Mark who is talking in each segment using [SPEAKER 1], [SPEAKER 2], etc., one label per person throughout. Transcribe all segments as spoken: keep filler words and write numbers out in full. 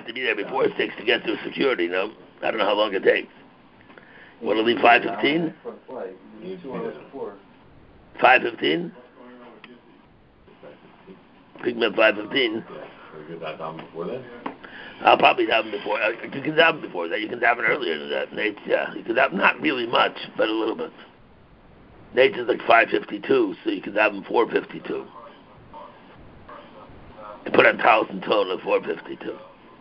[SPEAKER 1] have to be there before six to get through security, no? I don't know how long it takes. Want to leave five fifteen? five fifteen? Pick me up five fifteen. I'll probably have them before. You can have them before that. You can have it earlier than that. Nate's, yeah. You can have not really much, but a little bit. Nate's is like five fifty-two, so you can have them four fifty-two. You put on Taos and Tone at four fifty-two.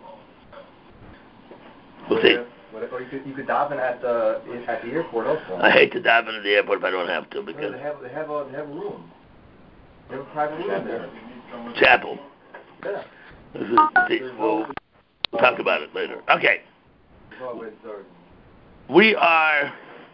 [SPEAKER 1] We'll see.
[SPEAKER 2] Or you could you could daven at the at the airport also.
[SPEAKER 1] I hate to daven at the airport if I don't have to because
[SPEAKER 2] no, they have they have a they have a room. They have a private room there.
[SPEAKER 1] Chapel.
[SPEAKER 2] Yeah.
[SPEAKER 1] See, we'll, we'll talk about it later. Okay. We are.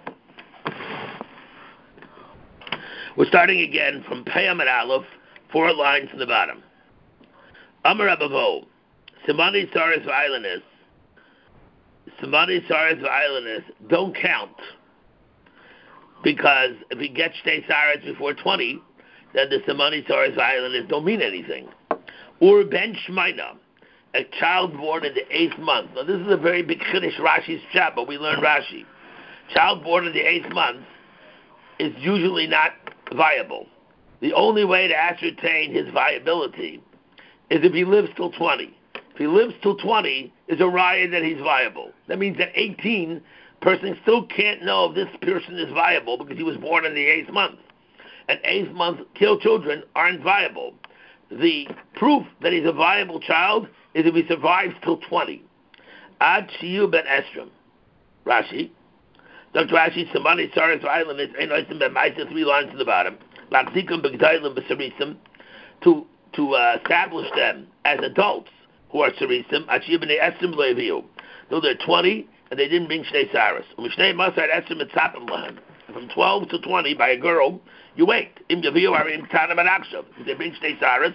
[SPEAKER 1] We're starting again from Peyam at Aleph, four lines in the bottom. Amar Abavo, Simani Saris Violinist. Simani Saris Violinist don't count because if he gets Shtei Saris before twenty, then the Simani Saris Violinist don't mean anything. Or Ben Shmaina, a child born in the eighth month. Now this is a very big Chiddush Rashi's chat, but we learn Rashi. Child born in the eighth month is usually not viable. The only way to ascertain his viability is if he lives till twenty. If he lives till twenty, is a raya that he's viable. That means at eighteen, person still can't know if this person is viable because he was born in the eighth month. And eighth month kill children aren't viable. The proof that he's a viable child is if he survives till twenty. Ad Shiyu ben Esrim. Rashi. Doctor Rashi, Samani Saris Island is Enoisim ben Maisa, three lines to the bottom. Lakzikum Begdailim Besarisim, to to uh, establish them as adults who are Sarisim, Achiyah ben Esrim Leviu. Though they're twenty and they didn't bring Shnei Saris. Mishnei Masar Esrim Etzapim Lahem. From twelve to twenty by a girl, you wait. Im Yaviu Arim Tanam Anakshav. If they bring Shnei Saris,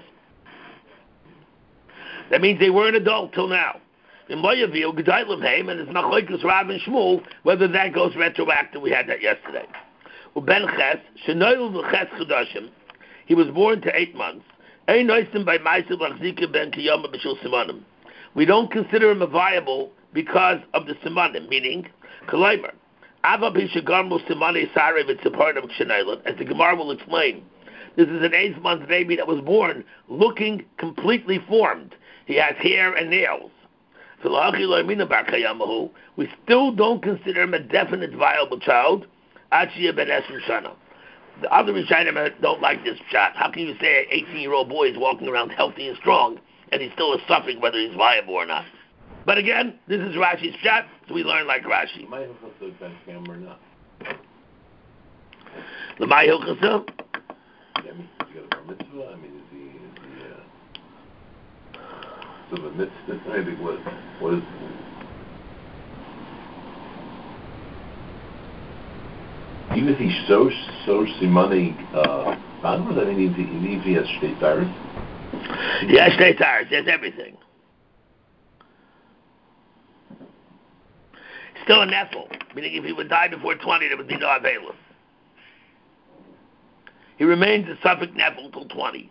[SPEAKER 1] that means they were an adult till now. In Moyaviu, Gedailim Haim, and it's Machlokes Rav and Shmuel, whether that goes retroactive. We had that yesterday. Uben Ches, Shenoil V'Ches Chadashim, he was born to eight months. Ein Noisim by Ma'asav Lachzika ben Kiyama B'Shul Simanim. We don't consider him a viable because of the Simanim, meaning, Kalaymer, Ava B'Shagarmu Simani Sarei V'Tziparnim K'Shenailan, as the Gemara will explain. This is an eighth month baby that was born looking completely formed. He has hair and nails. We still don't consider him a definite viable child. Achiyah ben Esrim Shana. The other Rishonim don't like this shot. How can you say an eighteen-year-old boy is walking around healthy and strong, and he's still suffering whether he's viable or not? But again, this is Rashi's shot, so we learn like Rashi. The Mai Hilchasa?
[SPEAKER 3] I mean, you got a bar mitzvah? I mean, is he, is he, uh... So the mitzvah, I think, what, what is... Even if he's so, so simani, uh, backwards, I mean, even if he, even if he has shtei tires?
[SPEAKER 1] He has shtei tires, he has everything. Still a neffel, meaning if he would die before twenty, there would be no available. He remains a Suffolk Neffel till twenty.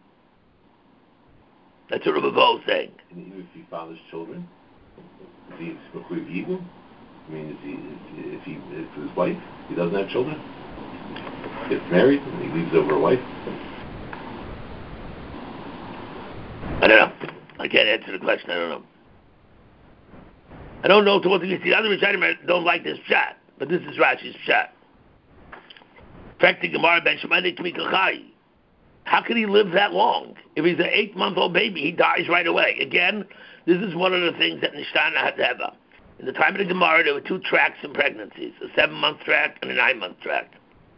[SPEAKER 1] That's what Rabbi Bo is saying.
[SPEAKER 3] And even if he fathers children, is he Mechuyev Yibum? I mean, is he, is, if he, if his wife, he doesn't have children, gets married, and he leaves over a wife?
[SPEAKER 1] I don't know. I can't answer the question. I don't know. I don't know to what degree. The other Rishonim don't like this shot, but this is Rashi's shot. Gemara ben How could he live that long? If he's an eight-month-old baby, he dies right away. Again, this is one of the things that Nishtana had to have. In the time of the Gemara, there were two tracks in pregnancies, a seven-month track and a nine-month track.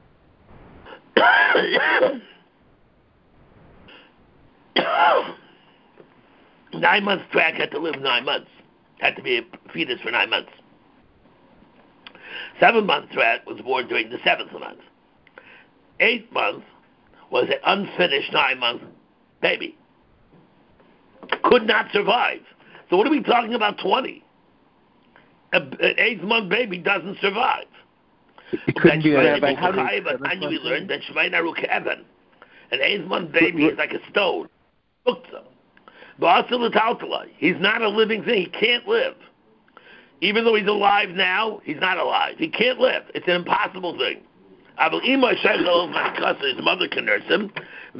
[SPEAKER 1] Nine-month track had to live nine months. Had to be a fetus for nine months. Seven-month track was born during the seventh month. Eighth month was an unfinished nine-month baby. Could not survive. So what are we talking about twenty? A, an eighth-month baby doesn't survive.
[SPEAKER 4] It couldn't be that.
[SPEAKER 1] And we learned that an eighth-month baby is like a stone. He's not a living thing. He can't live. Even though he's alive now, he's not alive. He can't live. It's an impossible thing. His mother can nurse him.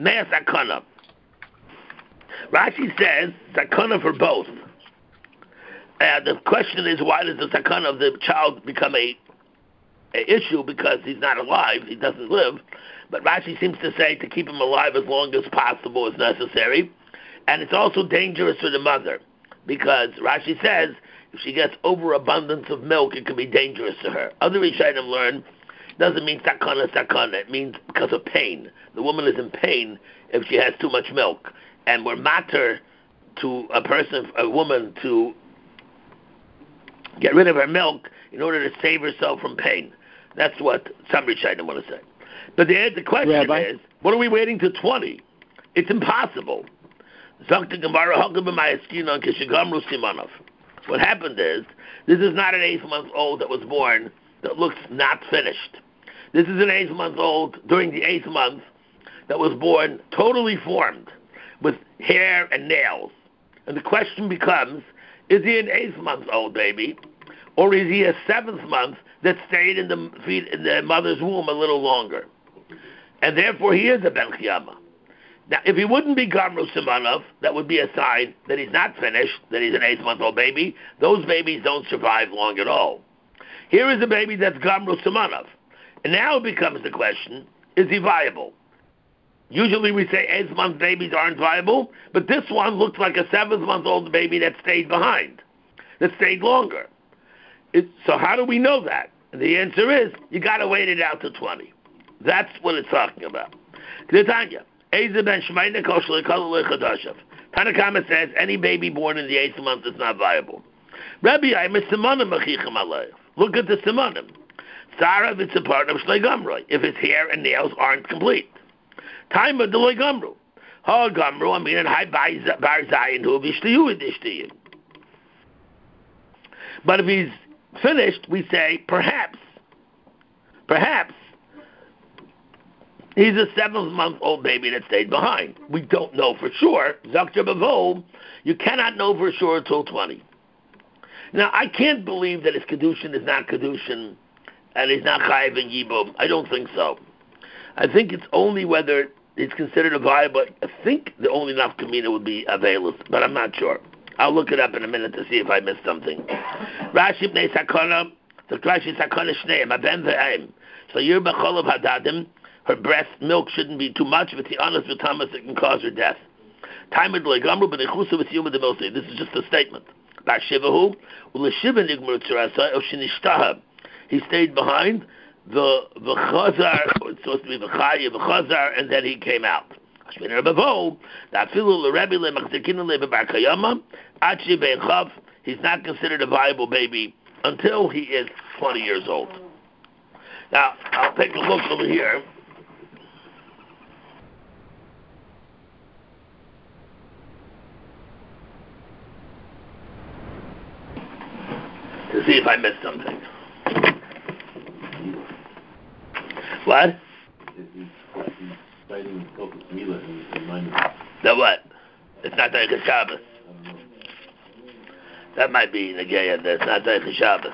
[SPEAKER 1] Rashi says sakana for both. And the question is, why does the sakana of the child become a, a issue? Because he's not alive, he doesn't live. But Rashi seems to say to keep him alive as long as possible is necessary. And it's also dangerous for the mother, because Rashi says if she gets overabundance of milk, it can be dangerous to her. Other Rishonim learn doesn't mean sakana sakana. It means because of pain. The woman is in pain if she has too much milk, and we're matter to a person, a woman, to get rid of her milk in order to save herself from pain. That's what some Rishonim want to say. But the, the question Rabbi? is, what are we waiting to twenty? It's impossible. What happened is, this is not an eighth-month-old that was born that looks not finished. This is an eighth-month-old during the eighth month that was born totally formed with hair and nails. And the question becomes, is he an eighth-month-old baby, or is he a seventh month that stayed in the feet in the mother's womb a little longer? And therefore he is a Ben Chiyama. Now, if he wouldn't be Gamru Simanov, that would be a sign that he's not finished, that he's an eighth-month-old baby. Those babies don't survive long at all. Here is a baby that's Gamru Simanov. And now it becomes the question, is he viable? Usually we say eighth-month babies aren't viable, but this one looks like a seventh-month-old baby that stayed behind, that stayed longer. It, so how do we know that? And the answer is, you got to wait it out to twenty. That's what it's talking about. Tanya. Tanakama says any baby born in the eighth month is not viable. Rabbi, I'm a simanim machichim alayh. Look at the simanim. Sarah, it's a part of shlei gamroi, if his hair and nails aren't complete. Time of the loy gamru. Ha gamru, I mean, and hi bar zayin hu v'ishliyu idishtiyin. But if he's finished, we say, perhaps, perhaps, he's a seventh-month-old baby that stayed behind. We don't know for sure. Zakter Bavo, you cannot know for sure until twenty. Now, I can't believe that his Kedushin is not Kedushin and he's not Chayiv and Yibum. I don't think so. I think it's only whether it's considered a viable. I think the only nafkamina would be available, but I'm not sure. I'll look it up in a minute to see if I missed something. Rashi b'nei sakana, the Rashi sakana shneim, aben ve'aim. So you're b'cholav hadadim. Her breast milk shouldn't be too much. If it's honest with Thomas, it can cause her death. This is just a statement. He stayed behind the the chazar. It's supposed to be the chaya, the chazar, and then he came out. He's not considered a viable baby until he is twenty years old. Now I'll take a look over here. To see if I missed something. What? The what? It's not Deicha Shabbos. That might be Negeya. That's not Deicha Shabbos.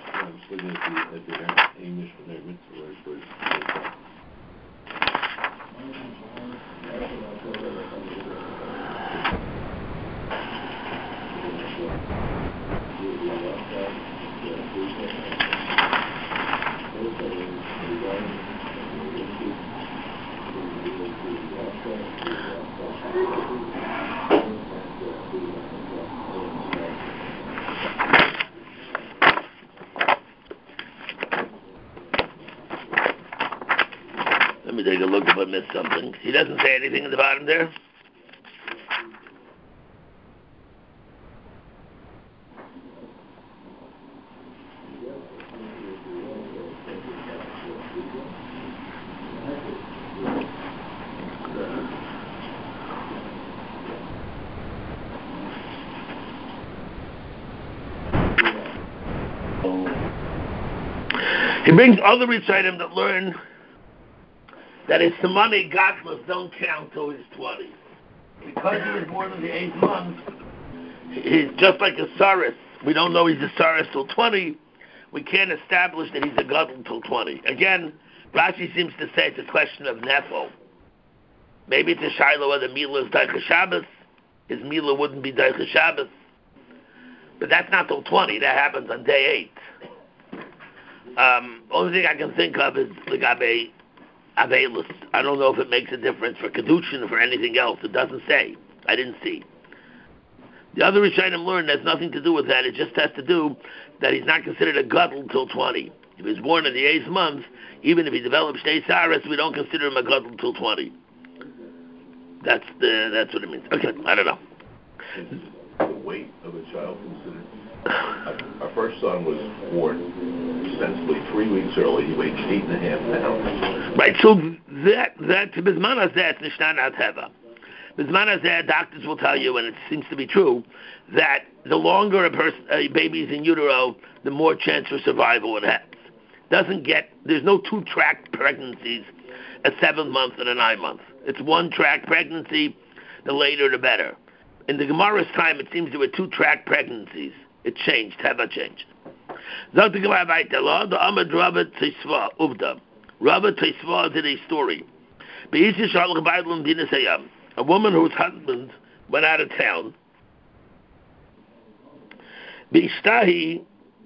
[SPEAKER 1] Let me take a look if I missed something. He doesn't say anything at the bottom there. He brings other Rishonim that learn that his Samani Gachmas don't count till he's twenty. Because he was born in the eighth month, he's just like a Saris. We don't know he's a Saris till twenty. We can't establish that he's a Gadol till twenty. Again, Rashi seems to say it's a question of Nefo. Maybe it's a Shiloh whether Mila is Daicha Shabbos. His Mila wouldn't be Daicha Shabbos. But that's not till twenty. That happens on day eight. Um, only thing I can think of is Legabe Avelus. I don't know if it makes a difference for Kedushin or for anything else. It doesn't say. I didn't see. The other Rishonim learned has nothing to do with that. It just has to do that he's not considered a Gadol until twenty. If he's born in the eighth month, even if he develops Shtei Saras, we don't consider him a Gadol until twenty. That's the that's what it means. Okay, I don't know.
[SPEAKER 3] Is the weight of a child considered? Our first son was born ostensibly three weeks early. He weighed eight and a half pounds.
[SPEAKER 1] Right. So that that Bismanas that's Nishtanat Heva. Bismanas that doctors will tell you, and it seems to be true, that the longer a person a baby is in utero, the more chance for survival it has. Doesn't get there's no two track pregnancies, a seven month and a nine month. It's one track pregnancy. The later the better. In the Gemara's time, it seems there were two track pregnancies. It changed. Heva changed. Zog the Gemara weiter. The Amad Rabba Tzisva Uvda. Rabba Tzisva did a story. A woman whose husband went out of town. Bishtahi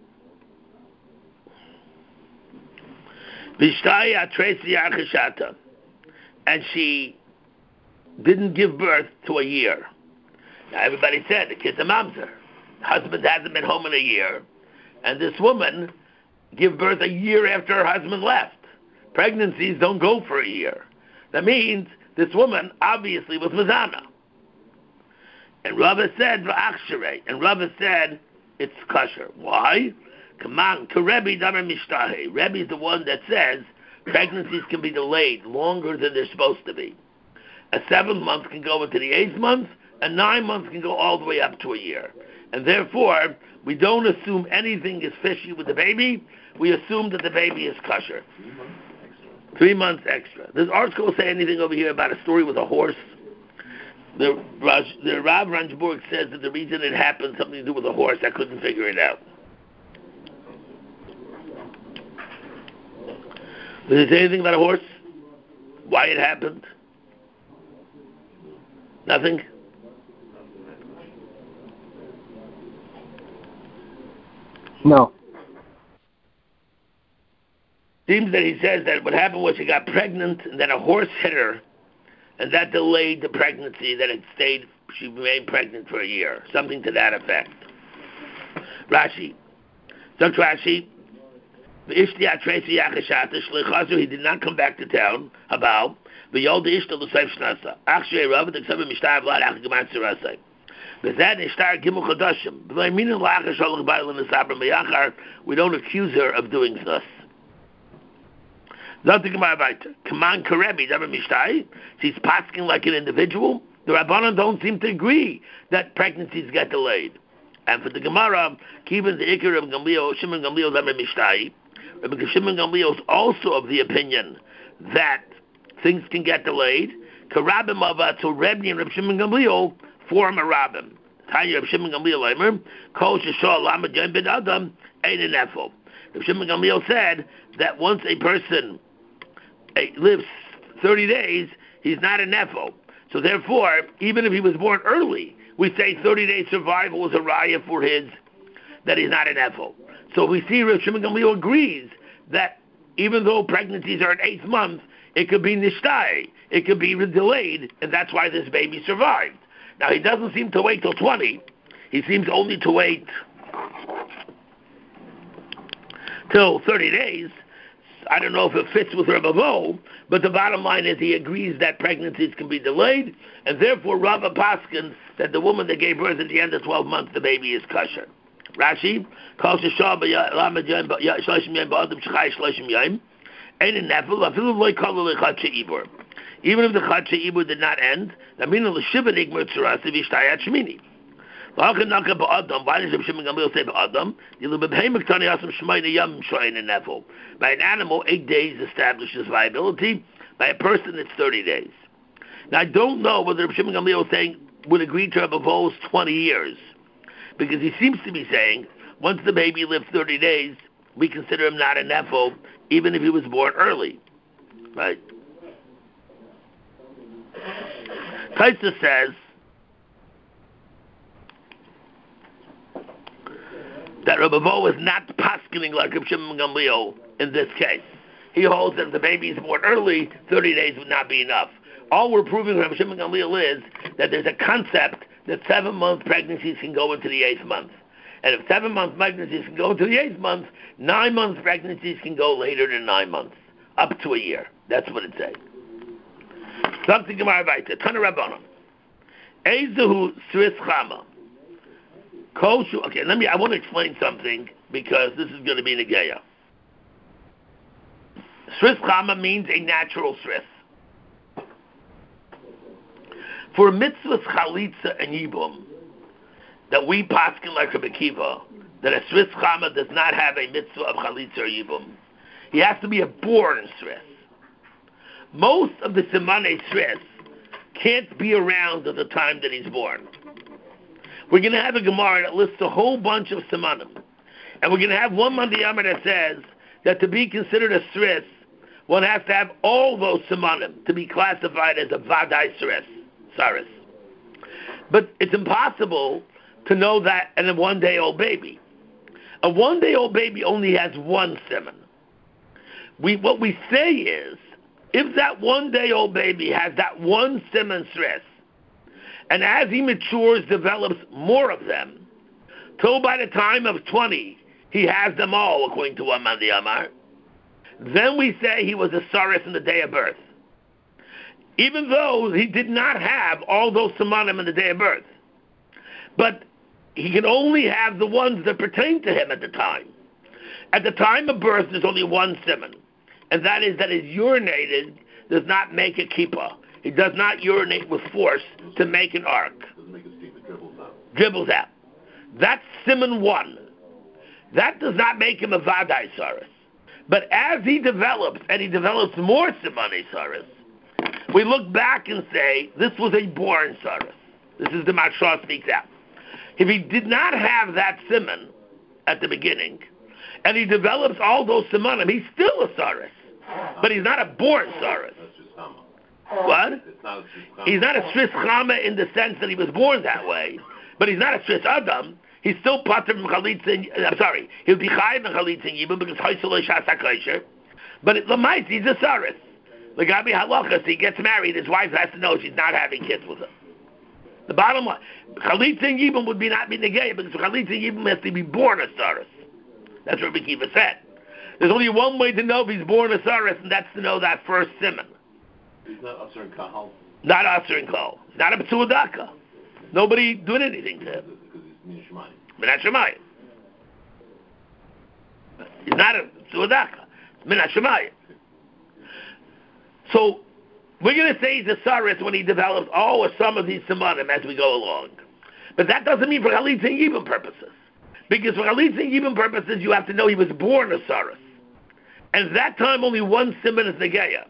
[SPEAKER 1] Bishtahi Atresi Achashata. And she didn't give birth to a year. Now everybody said the kid's a mamzer. Husband hasn't been home in a year, and this woman gave birth a year after her husband left. Pregnancies don't go for a year. That means this woman obviously was Mazana. And Rava said, V'achsharei. And Rava said, it's kosher. Why? Come on, to Rebbe Damar Mishtahe. Rebbe is the one that says pregnancies can be delayed longer than they're supposed to be. A seventh month can go into the eighth month, a nine months can go all the way up to a year. And therefore, we don't assume anything is fishy with the baby. We assume that the baby is kosher. Three months extra. Does article say anything over here about a story with a horse? The, Raj, the Rav Ranjburg says that the reason it happened something to do with a horse. I couldn't figure it out. Does it say anything about a horse? Why it happened? Nothing?
[SPEAKER 4] No.
[SPEAKER 1] Seems that he says that what happened was she got pregnant and then a horse hit her and that delayed the pregnancy, that it stayed, she remained pregnant for a year. Something to that effect. Rashi. So Rashi, he did not come back to town. Habal. We don't accuse her of doing this. Kaman Karebi, she's pasking like an individual. The Rabbanan don't seem to agree that pregnancies get delayed. And for the Gemara, even the Iker of Gamliel, Shimon Gamliel Damer Mishtai, Rabbi Shimon Gamliel is also of the opinion that things can get delayed. Karabim Ava to Rebbe and Rabbi Shimon Gamliel form a rabbim. Tanya Rabbi Shimon Gamliel Eimer, Kol Sheshah Lama Jen Ben Adam, Ein an Efel. Rabbi Shimon Gamliel said that once a person lives thirty days, he's not an Efel. So therefore, even if he was born early, we say thirty days survival is a raya for his, that he's not an Efel. So we see Rabbi Shimon Gamliel agrees that even though pregnancies are an eighth month, it could be nishtai, it could be delayed, and that's why this baby survived. Now, he doesn't seem to wait till twenty. He seems only to wait till thirty days. I don't know if it fits with Rabbi Vo, but the bottom line is he agrees that pregnancies can be delayed, and therefore Rabbi Paskin that the woman that gave birth at the end of twelve months, the baby is kosher. Rashi, calls even if the Chad She'ibur did not end, that means the Shiva Nigmar Tzurasi Vishtayat Shemini. Why does Rabbi Shimon Gamliel say Ba'adam? By an animal, eight days establishes viability. By a person, it's thirty days. Now, I don't know whether Rabbi Shimon Gamliel saying would agree to Rabbi Vo's twenty years. Because he seems to be saying, once the baby lives thirty days, we consider him not a nefo, even if he was born early. Right? Taisa says that Rabbi Bo is not paskening like Rabbi Shimon Gamliel in this case. He holds that if the baby is born early, thirty days would not be enough. All we're proving Rabbi Shimon Gamliel is that there's a concept that seven-month pregnancies can go into the eighth month. And if seven-month pregnancies can go into the eighth month, nine-month pregnancies can go later than nine months, up to a year. That's what it says. Something Gemara Vayta, Tana Rabbanon. Ezehu Sris Chama. Koshu. Okay, let me. I want to explain something because this is going to be Negeya. Sris Chama means a natural Sris. For mitzvahs chalitza and yibum, that we paskin like Rabbi Kiva, that a Sris Chama does not have a mitzvah of chalitza or yibum. He has to be a born Sris. Most of the Simanei Sris can't be around at the time that he's born. We're going to have a Gemara that lists a whole bunch of Simanim. And we're going to have one Mandiyama that says that to be considered a Sris, one has to have all those Simanim to be classified as a Vadai Sris, Saris. But it's impossible to know that in a one-day-old baby. A one-day-old baby only has one Siman. We, what we say is, if that one-day-old baby has that one Siman Sris, and as he matures, develops more of them, till by the time of twenty, he has them all, according to one Mandi Amar, then we say he was a Saris in the day of birth. Even though he did not have all those Simanim in the day of birth. But he can only have the ones that pertain to him at the time. At the time of birth, there's only one Siman. And that is that his urinated does not make a kippah. He does not urinate with force to make an arc.
[SPEAKER 3] Doesn't make a steam, it dribbles out.
[SPEAKER 1] Dribbles out. That's Siman one. That does not make him a Vadai Saris. But as he develops, and he develops more Simanei Saris, we look back and say, this was a born Saris. This is the Mashal speaks out. If he did not have that Siman at the beginning, and he develops all those Simanim, he's still a Saris. But he's not a born Saris.
[SPEAKER 3] That's just Chama.
[SPEAKER 1] What?
[SPEAKER 3] It's not a Sris Chama.
[SPEAKER 1] He's not a Sris Chama in the sense that he was born that way. But he's not a Sris Adam. He's still Pater from Chalitza. I'm sorry. He'll be Chayiv in Chalitza Yibum because Chaysoloi Shasa Kosher. But at Lamais, he's a Saris. The Gabi Halachas, he gets married, his wife has to know she's not having kids with him. The bottom line, Chalitza and Yibum would be not be Negei because Chalitza and Yibum has to be born a Saris. That's what Rabbi Kiva said. There's only one way to know if he's born a Saris, and that's to know that first Siman.
[SPEAKER 3] He's not Asur and Kahal.
[SPEAKER 1] Not Asur and Kahal. Not a P'tuadaka. Nobody doing anything to him.
[SPEAKER 3] Because he's Min Shemayim.
[SPEAKER 1] Min HaShemayim. He's not a P'tuadaka. It's Min HaShemayim. So, we're going to say he's a Saris when he develops all or some of these Simanim as we go along. But that doesn't mean for Chalitza and Yibum purposes. Because for Chalitza and Yibum purposes, you have to know he was born a Saris. And at that time, only one Siman is Negeya.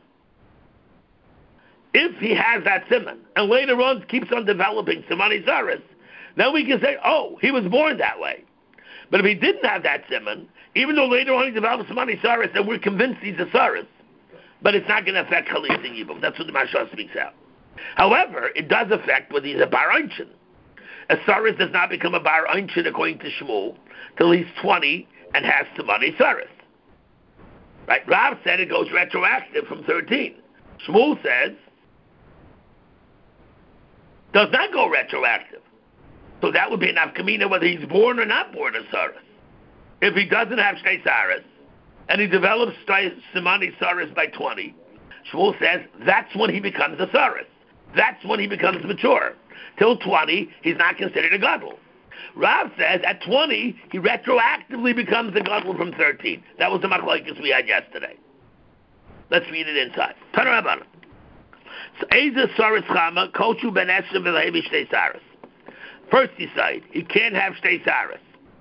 [SPEAKER 1] If he has that Siman, and later on keeps on developing Simani Saris, then we can say, oh, he was born that way. But if he didn't have that Siman, even though later on he develops Simani Saris, then we're convinced he's a Saris. But it's not going to affect Chalitza and Yibum. That's what the Mashal speaks out. However, it does affect whether he's a Bar Einchin. A Saris does not become a Bar Einchin according to Shmuel till he's twenty and has Simani Saris. Right? Rav said it goes retroactive from thirteen. Shmuel says does not go retroactive. So that would be an afkamina whether he's born or not born a Saris. If he doesn't have Shtei Saris, and he develops Simani Saris by twenty, Shmuel says that's when he becomes a Saris. That's when he becomes mature. Till twenty, he's not considered a Gadol. Rav says at twenty, he retroactively becomes a Gadol from thirteen. That was the machlokes we had yesterday. Let's read it inside. Tana Rabbanan. So, Eza Saris Chama, Kochu Ben Esrim V'Lehevi Shtei Saris. First he said, he can't have Shtei Saris.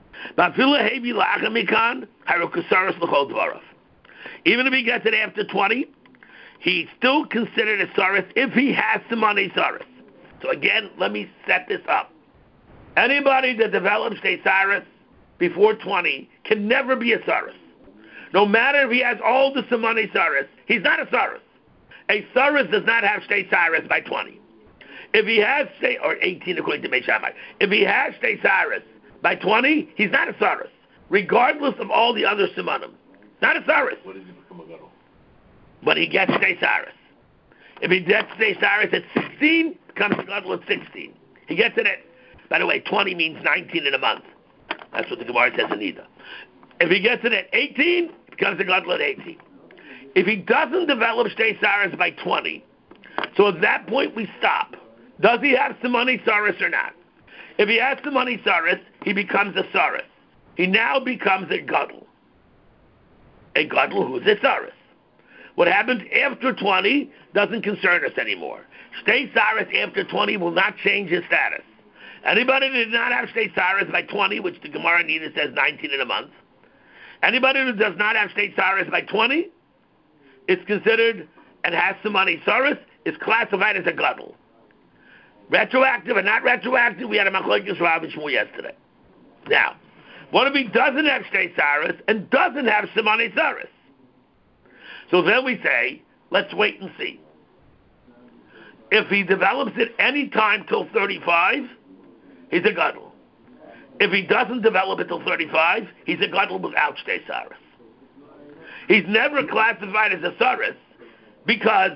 [SPEAKER 1] Even if he gets it after twenty, he's still considered a Saris if he has Simani Saris. So again, let me set this up. Anybody that develops Shtei Saris before twenty can never be a Saris. No matter if he has all the Simone Saris, he's not a Saris. A Saris does not have Shtei Saris by twenty. If he has, say, or eighteen according to Mei Shammai, if he has Shtei Saris by twenty, he's not a Saris, regardless of all the other Simonim. Not a Saris.
[SPEAKER 3] What does he become a gadol?
[SPEAKER 1] But he gets Shtei Saris. If he gets Shtei Saris at sixteen, becomes a gadol at sixteen. He gets it at, by the way, twenty means nineteen in a month. That's what the Gemara says in Ida. If he gets it at eighteen, it becomes a gadol at eighteen. If he doesn't develop Shtei Saris by twenty, so at that point we stop. Does he have Simone Saris or not? If he has Simone Saris, he becomes a Saris. He now becomes a gadol. A gadol who's a Saris. What happens after twenty doesn't concern us anymore. Shtei Saris after twenty will not change his status. Anybody that did not have Shtei Saris by twenty, which the Gemara Nida says nineteen in a month, anybody who does not have Shtei Saris by twenty is considered and has Simone Saris is classified as a gadol. Retroactive or not retroactive, we had a Machlokes Rav and Shmuel yesterday. Now, what if he doesn't have Shtei Saris and doesn't have Simone Saris? So then we say, let's wait and see. If he develops it any time till thirty-five, he's a gadol. If he doesn't develop it till thirty-five, he's a gadol without Shtei Saris. He's never classified as a Saris because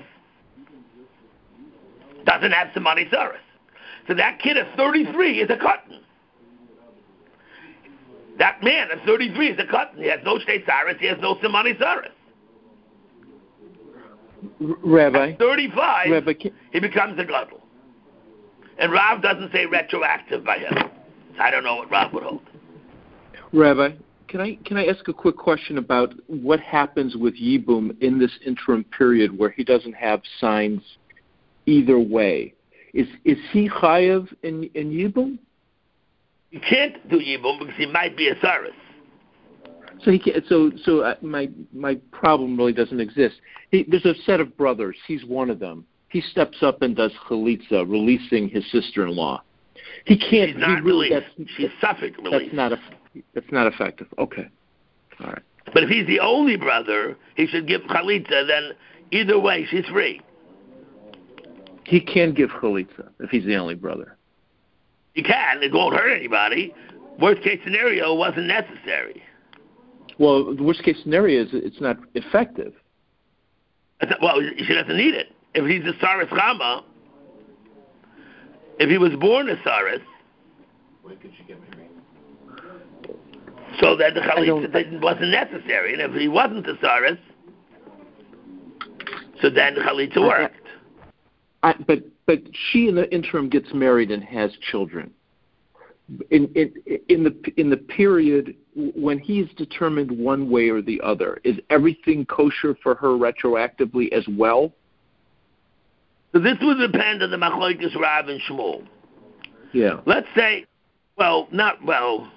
[SPEAKER 1] doesn't have Simone Saris. So that kid at thirty-three is a cotton. That man at thirty-three is a cotton. He has no Shtei Saris, he has no Simone Saris.
[SPEAKER 4] Rabbi.
[SPEAKER 1] At thirty-five,
[SPEAKER 4] Rabbi, can,
[SPEAKER 1] he becomes a gadol. And Rav doesn't say retroactive by him. So I don't know what Rav would hold.
[SPEAKER 4] Rabbi, can I can I ask a quick question about what happens with Yibum in this interim period where he doesn't have signs either way? Is is he chayav in in Yibum?
[SPEAKER 1] You can't do Yibum because he might be a Saris.
[SPEAKER 4] So he can't, so so uh, my my problem really doesn't exist. He, there's a set of brothers. He's one of them. He steps up and does chalitza, releasing his sister-in-law. He can't.
[SPEAKER 1] She's not
[SPEAKER 4] he really,
[SPEAKER 1] released.
[SPEAKER 4] that's,
[SPEAKER 1] She's suffix released.
[SPEAKER 4] That's not a, that's not effective. Okay. All right.
[SPEAKER 1] But if he's the only brother, he should give chalitza. Then either way, she's free.
[SPEAKER 4] He can give chalitza if he's the only brother.
[SPEAKER 1] He can. It won't hurt anybody. Worst case scenario, it wasn't necessary.
[SPEAKER 4] Well, the worst case scenario is it's not effective.
[SPEAKER 1] Well, she doesn't need it. If he's a Saris Rama, if he was born a Saris,
[SPEAKER 3] when could she get married?
[SPEAKER 1] So that the chalitza wasn't necessary. And if he wasn't a Saris, so then the chalitza worked.
[SPEAKER 4] I, I, but but she in the interim gets married and has children. In in in the in the period when he's determined one way or the other, is everything kosher for her retroactively as well?
[SPEAKER 1] So this would depend on the Machlokes Rav and Shmuel.
[SPEAKER 4] Yeah.
[SPEAKER 1] Let's say, well, not well.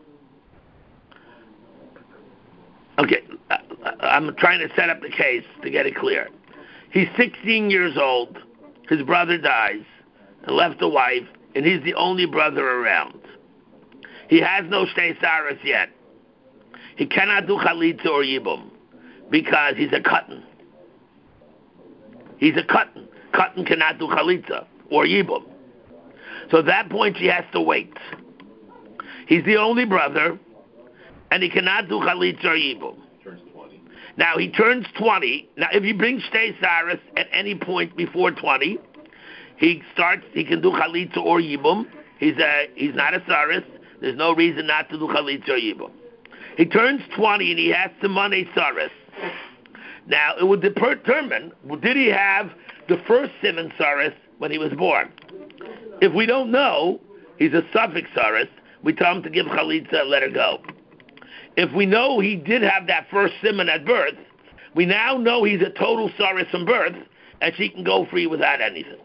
[SPEAKER 1] Okay, I, I'm trying to set up the case to get it clear. He's sixteen years old. His brother dies and left a wife, and he's the only brother around. He has no Shtei Saris yet. He cannot do Chalitza or Yibum because he's a Katan. He's a Katan. Katan cannot do Chalitza or Yibum. So at that point, she has to wait. He's the only brother, and he cannot do Chalitza or Yibum.
[SPEAKER 3] Turns twenty.
[SPEAKER 1] Now, he turns twenty. Now, if he brings Shtei Saris at any point before twenty, he starts, he can do Chalitza or Yibum. He's a, he's not a Saris. There's no reason not to do Chalitza or Yibum. He turns twenty and he has Simone Saris. Now, it would determine, did he have the first Simon Saris when he was born? If we don't know, he's a suffix Saris, we tell him to give Chalitza and let her go. If we know he did have that first Simon at birth, we now know he's a total Saris from birth, and she can go free without anything.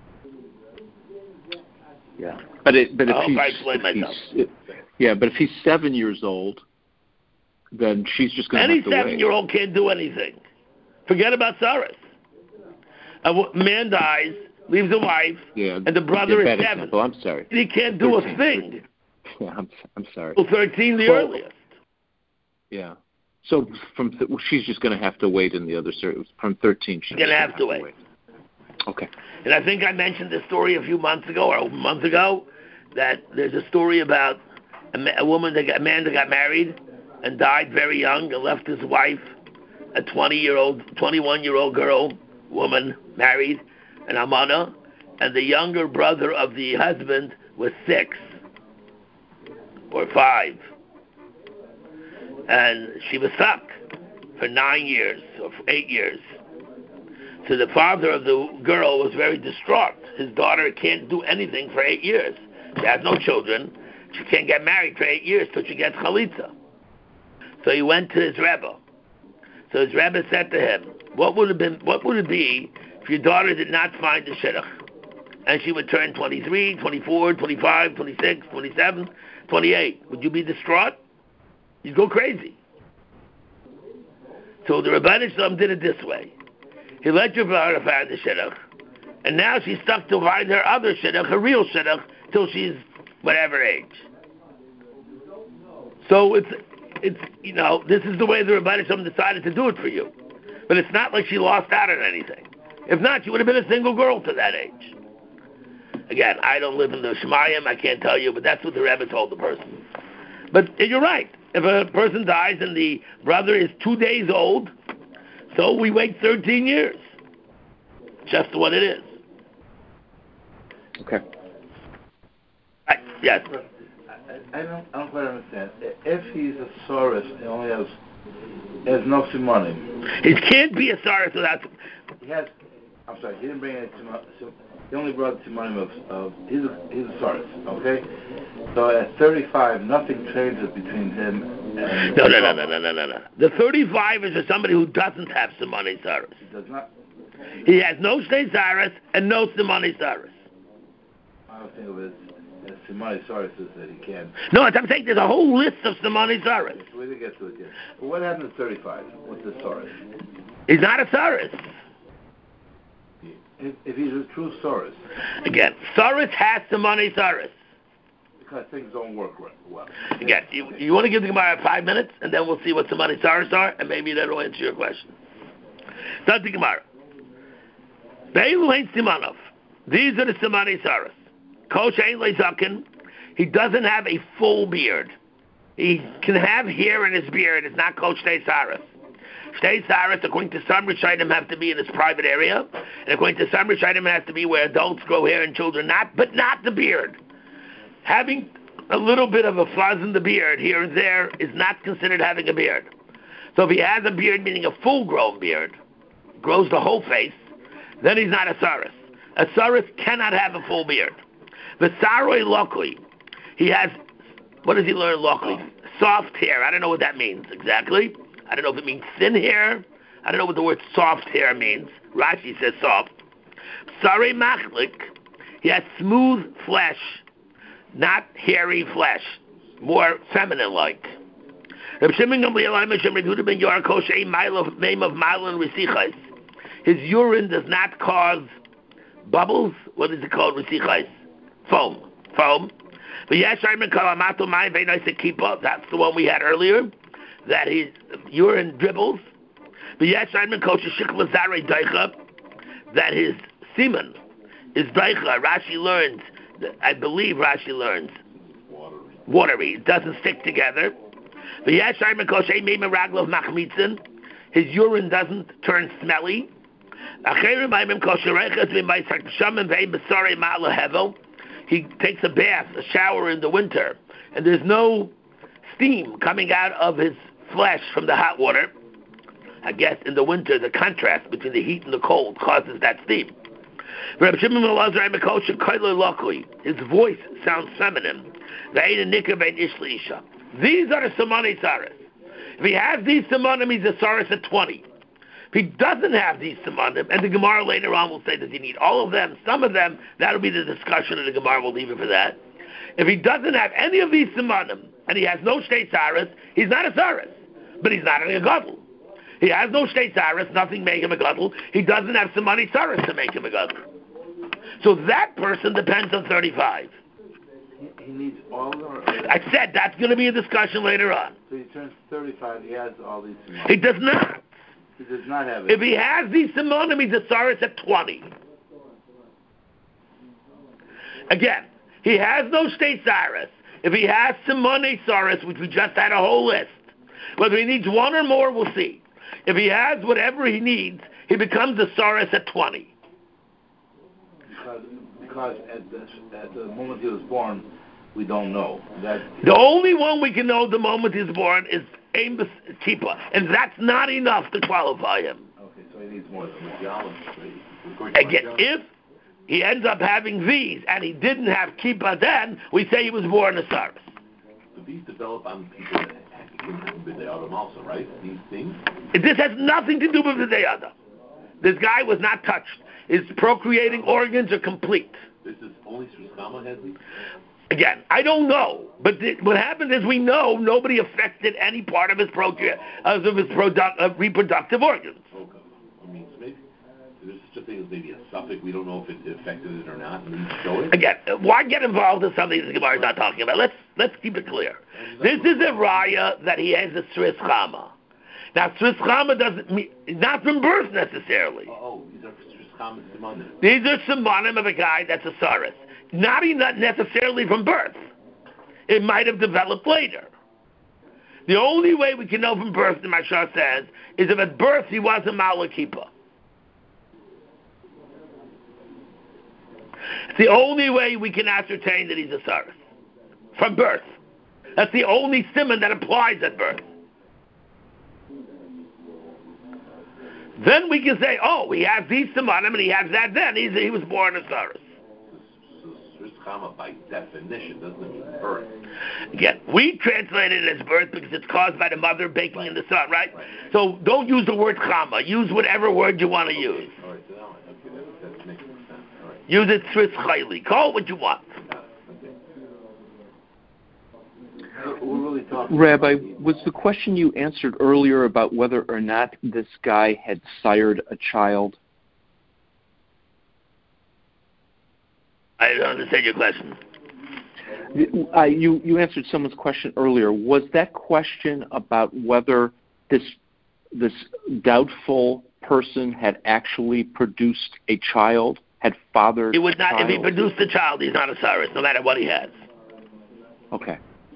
[SPEAKER 4] Yeah. But it, but if
[SPEAKER 1] I hope
[SPEAKER 4] he's,
[SPEAKER 1] I explained
[SPEAKER 4] if
[SPEAKER 1] myself.
[SPEAKER 4] he's yeah, but if he's seven years old, then she's just going to
[SPEAKER 1] Any
[SPEAKER 4] have to wait.
[SPEAKER 1] seven-year-old can't do anything. Forget about Saris. A man dies, leaves a wife,
[SPEAKER 4] Yeah,
[SPEAKER 1] and the brother
[SPEAKER 4] yeah,
[SPEAKER 1] is
[SPEAKER 4] bad
[SPEAKER 1] seven.
[SPEAKER 4] example. I'm sorry.
[SPEAKER 1] He can't do
[SPEAKER 4] thirteen.
[SPEAKER 1] a thing.
[SPEAKER 4] Yeah, I'm I'm sorry.
[SPEAKER 1] Well, thirteen the
[SPEAKER 4] well,
[SPEAKER 1] earliest.
[SPEAKER 4] Yeah. So from th- well, she's just going to have to wait in the other service. From thirteen, she's
[SPEAKER 1] going to have,
[SPEAKER 4] have
[SPEAKER 1] to wait.
[SPEAKER 4] wait. Okay.
[SPEAKER 1] And I think I mentioned this story a few months ago or a month ago that there's a story about a, ma- a woman that got, a man that got married and died very young and left his wife, a twenty-year-old, twenty-one-year-old girl, woman, married, an almana, and the younger brother of the husband was six or five. And she was stuck for nine years or for eight years. So the father of the girl was very distraught. His daughter can't do anything for eight years. She has no children. She can't get married for eight years till she gets chalitza. So he went to his Rebbe. So his Rebbe said to him, "What would have been? What would it be if your daughter did not find the shidduch, and she would turn twenty-three, twenty-four, twenty-five, twenty-six, twenty-seven, twenty-eight? Would you be distraught? You'd go crazy." So the Rebbeinu Shalom did it this way. He let your daughter find the shidduch, and now she's stuck to find her other shidduch, her real shidduch, till she's whatever age. So it's, it's you know, this is the way the Rebbeinu Shalom decided to do it for you. But it's not like she lost out on anything. If not, she would have been a single girl to that age. Again, I don't live in the Shemayim, I can't tell you, but that's what the Rebbe told the person. But you're right. If a person dies and the brother is two days old, so we wait thirteen years. Just what it is.
[SPEAKER 4] Okay.
[SPEAKER 1] Right. Yes.
[SPEAKER 5] I, I don't. I don't quite understand. If he's a Saurus, he only has he has no money.
[SPEAKER 1] It can't be a Saurus without.
[SPEAKER 5] He has. I'm sorry. He didn't bring any. He only brought Timonim of. of he's a he's a Saurus. Okay. So at thirty-five, nothing changes between him and...
[SPEAKER 1] No, no, no, no, no, no, no, no. The thirty-five is for somebody who doesn't have Simone Saris.
[SPEAKER 5] He does not...
[SPEAKER 1] He has no Shnei Saris and no Simone Saris.
[SPEAKER 5] I don't think of it as Simone Saris that he can.
[SPEAKER 1] No, I'm saying there's a whole list of Simone Saris.
[SPEAKER 5] We didn't get to it yet. But what happened at thirty-five with the Saris?
[SPEAKER 1] He's not a Saris.
[SPEAKER 5] If, if he's a true Saris...
[SPEAKER 1] Again, Saris has Simone Saris.
[SPEAKER 5] Because things don't work well.
[SPEAKER 1] Again, you, you want to give the Gemara five minutes, and then we'll see what Simone Saris are, and maybe that'll answer your question. Start the Gemara. Be'elu ain't Simanov. These are the Simone Saris. Kol she'ein lo zaken. He doesn't have a full beard. He can have hair in his beard. It's not called Shtei Saris. Shtei Saris, according to some Rishonim, have to be in his private area, and according to some Rishonim, it has to be where adults grow hair and children not, but not the beard. Having a little bit of a fuzz in the beard here and there is not considered having a beard. So if he has a beard, meaning a full-grown beard, grows the whole face, then he's not a Saris. A Saris cannot have a full beard. The Saroi Lokli, he has, what does he learn Lokli? Soft hair. I don't know what that means exactly. I don't know if it means thin hair. I don't know what the word soft hair means. Rashi says soft. Saroi Machlik, he has smooth flesh, not hairy flesh, more feminine-like. Reb Shimon Gamliel Hashem Reb Yehuda ben Yoar Kol she'ein ma'ila name of Malin Resichais. His urine does not cause bubbles. What is it called? Resichais, foam, foam. That's the one we had earlier. That his urine dribbles. That his semen is daicha. Rashi learns. I believe Rashi learns.
[SPEAKER 3] Watery.
[SPEAKER 1] Watery. It doesn't stick together. His urine doesn't turn smelly. He takes a bath, a shower in the winter, and there's no steam coming out of his flesh from the hot water. I guess in the winter, the contrast between the heat and the cold causes that steam. His voice sounds feminine. These are the Simone Saris. If he has these Simonim, he's a Saris at twenty. If he doesn't have these Simonim, and the Gemara later on will say, does he need all of them, some of them, that'll be the discussion, and the Gemara will leave it for that. If he doesn't have any of these Simonim, and he has no Shtei Saris, he's not a Saris, but he's not a Gadol. He has no Shtei Saris, nothing make him a Gadol. He doesn't have Simone Saris to make him a Gadol. So that person depends on thirty-five.
[SPEAKER 5] He, he needs all of them? Or,
[SPEAKER 1] I said that's going to be a discussion later on.
[SPEAKER 5] So he turns thirty-five, he has all these simonim.
[SPEAKER 1] He does not.
[SPEAKER 5] He does not have it.
[SPEAKER 1] If he has these simonim, he's a saris at twenty. Again, he has no state saris. If he has simone saris, which we just had a whole list, whether he needs one or more, we'll see. If he has whatever he needs, he becomes a saris at twenty.
[SPEAKER 5] Because, because at, the, at the moment he was born, we don't know. That,
[SPEAKER 1] the only one we can know the moment he's born is Amos Kippah, and that's not enough to qualify him.
[SPEAKER 5] Okay, so he needs more than
[SPEAKER 3] Magellan.
[SPEAKER 1] Again, if he ends up having these and he didn't have Kippah then, we say he was born a saris.
[SPEAKER 3] So these develop on people that have been Adam also, right? These things?
[SPEAKER 1] This has nothing to do with the Deyada. This guy was not touched. His procreating organs are complete.
[SPEAKER 3] This is only Sriskama has these?
[SPEAKER 1] Again, I don't know, but th- what happened is we know nobody affected any part of his procre- of his produ- uh, reproductive organs.
[SPEAKER 3] Okay. I mean, maybe there's such a thing as maybe a suffix. We don't know if it affected it or not. And these show it.
[SPEAKER 1] Again, why get involved in something the Gemara is not talking about? Let's let's keep it clear. This is a raya that he has a Sris Chama. Now, Sris Chama doesn't mean not from birth necessarily.
[SPEAKER 3] Oh, these are Sriskama Simonim.
[SPEAKER 1] These are simonim of a guy that's a saris. Not even necessarily from birth. It might have developed later. The only way we can know from birth, the Mashal says, is if at birth he was a Malakipa. It's the only way we can ascertain that he's a saris. From birth. That's the only simon that applies at birth. Then we can say, oh, he has these simonim and he has that then. He's, he was born a saris.
[SPEAKER 3] Chama by definition doesn't mean birth.
[SPEAKER 1] Again, we translate it as birth because it's caused by the mother baking right. in the sun, right? right? So don't use the word chama. Use whatever word you want to
[SPEAKER 3] okay.
[SPEAKER 1] use.
[SPEAKER 3] All right, so now, okay, that, that makes sense. All right.
[SPEAKER 1] Use it Sris Chayli. Call it what you want.
[SPEAKER 5] We're really talking
[SPEAKER 4] Rabbi, was the question you answered earlier about whether or not this guy had sired a child?
[SPEAKER 1] I don't understand your question.
[SPEAKER 4] Uh, you, you answered someone's question earlier. Was that question about whether this this doubtful person had actually produced a child, had fathered
[SPEAKER 1] He would not.
[SPEAKER 4] a child?
[SPEAKER 1] If he produced a child, he's not a saris, no matter what he has.
[SPEAKER 4] Okay.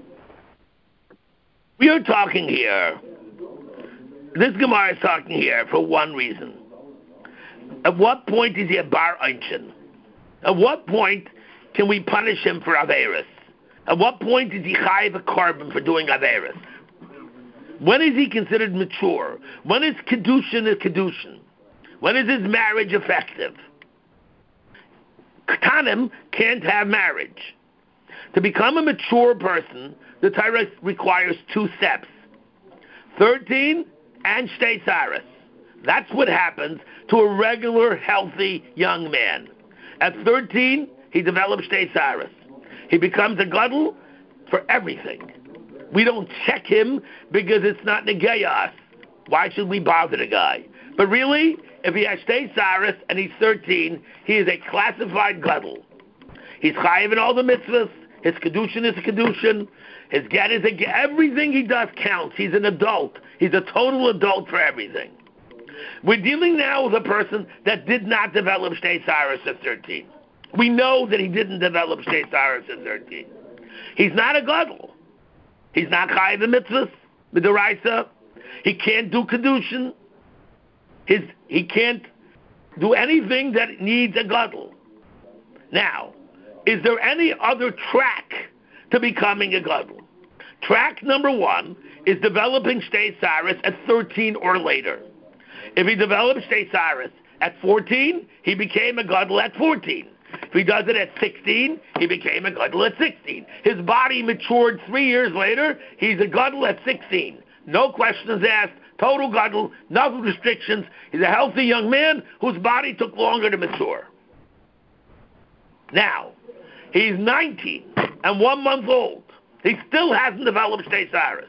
[SPEAKER 1] We are talking here. This Gemara is talking here for one reason. At what point is he a bar einchin? At what point can we punish him for Averis? At what point is he chayiv a carbon for doing Averis? When is he considered mature? When is Kedushin a Kedushin? When is his marriage effective? Ketanim can't have marriage. To become a mature person, the Torah requires two steps. thirteen and Shtei Saris. That's what happens to a regular, healthy young man. At thirteen, he develops Shtei Saris. He becomes a gadol for everything. We don't check him because it's not negayas. Why should we bother the guy? But really, if he has Shtei Saris and he's thirteen, he is a classified gadol. He's chayiv in all the mitzvahs. His kedushin is a kedushin. His get is a get. Everything he does counts. He's an adult. He's a total adult for everything. We're dealing now with a person that did not develop Shtei Saris at thirteen. We know that he didn't develop Shtei Saris at thirteen. He's not a gadol. He's not chayiv the mitzvahs, the deraisa. He can't do kedushin. His he can't do anything that needs a gadol. Now, is there any other track to becoming a gadol? Track number one is developing Shtei Saris at thirteen or later. If he develops Shtei Saris at fourteen, he became a gadol at fourteen. If he does it at sixteen, he became a gadol at sixteen. His body matured three years later, he's a gadol at sixteen. No questions asked, total gadol, no restrictions. He's a healthy young man whose body took longer to mature. Now, he's nineteen and one month old. He still hasn't developed Shtei Saris.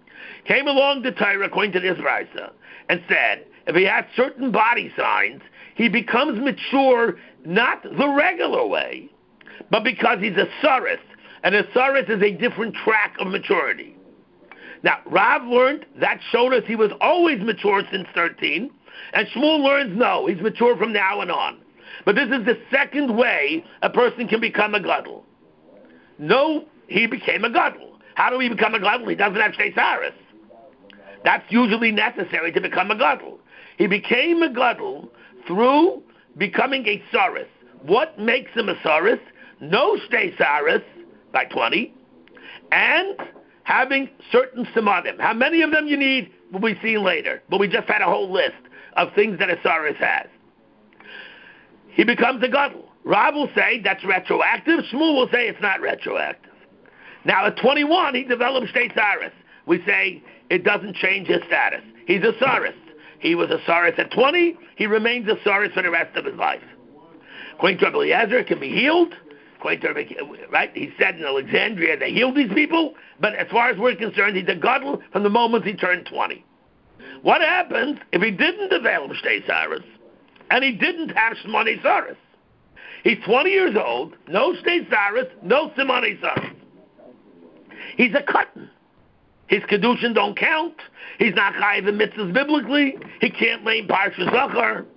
[SPEAKER 1] Came along the Torah, according to this Raisa, and said, if he has certain body signs, he becomes mature not the regular way, but because he's a saris, and a saris is a different track of maturity. Now, Rav learned, that showed us he was always mature since thirteen, and Shmuel learns, no, he's mature from now and on. But this is the second way a person can become a gadol. No, he became a gadol. How do we become a gadol? He doesn't have shtei saris. That's usually necessary to become a gadol. He became a gadol through becoming a saris. What makes him a saris? No shtei saris by twenty, and having certain simanim. How many of them you need will be seen later, but we just had a whole list of things that a saris has. He becomes a gadol. Rav will say that's retroactive. Shmuel will say it's not retroactive. Now at twenty-one, he develops shtei saris. We say it doesn't change his status. He's a saris. He was a saris at twenty. He remains a saris for the rest of his life. According to Rabbi Eliezer, it can be healed. According to Rabbi, right? He said in Alexandria they healed these people, but as far as we're concerned, he's a gadol from the moment he turned twenty. What happens if he didn't develop shtei saris and he didn't have shmoni saris? He's twenty years old, no shtei saris, no simoni saris. He's a cotton. His kedushin don't count. He's not chayiv in mitzvahs biblically. He can't lay Parsha Zachar.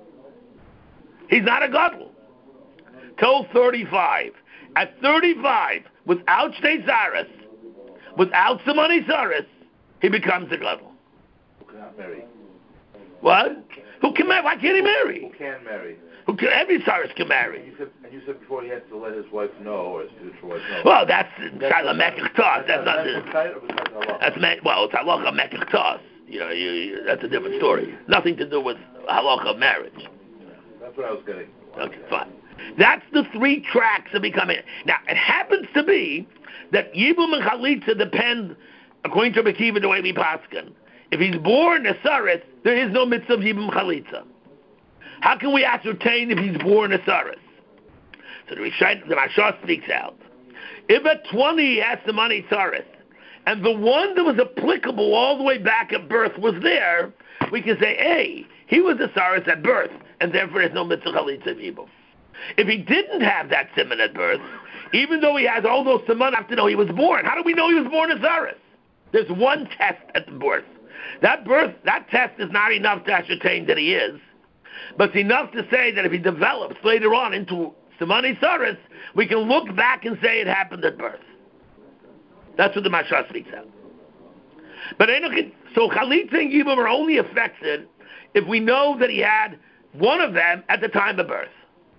[SPEAKER 1] He's not a gadol. Till thirty-five. At thirty-five, without shtei saris, without simoni saris, he becomes a gadol.
[SPEAKER 5] Who cannot marry?
[SPEAKER 1] What? Who can marry? Why can't he marry?
[SPEAKER 5] Who can marry?
[SPEAKER 1] Who can, every saris can marry.
[SPEAKER 5] You said, and you said before he had to let his wife know, or his future wife know.
[SPEAKER 1] Well, that's Shaila Mekach Tos. That's not the...
[SPEAKER 5] That's
[SPEAKER 1] That's meant, well, it's halacha Mekach Tos. You know, you, you, that's a different story. Nothing to do with halacha of marriage.
[SPEAKER 5] That's what I was getting.
[SPEAKER 1] Okay, fine. That's the three tracks of becoming. Now, it happens to be that Yibum and Chalitza depend, according to Mekiva, the way we paskin. If he's born a saris, there is no mitzvah of Yibum Chalitza. How can we ascertain if he's born a saris? So the Rishon, the Mashah speaks out. If at twenty he has the money saris, and the one that was applicable all the way back at birth was there, we can say, hey, he was a saris at birth, and therefore there's no mitzvah chalitza of Yibum. If he didn't have that simon at birth, even though he has all those simon, I have to know he was born. How do we know he was born a saris? There's one test at the birth. That birth, that test is not enough to ascertain that he is, but it's enough to say that if he develops later on into simani saris, we can look back and say it happened at birth. That's what the Mashah speaks out. But so Chalitza and Yibum are only affected if we know that he had one of them at the time of birth.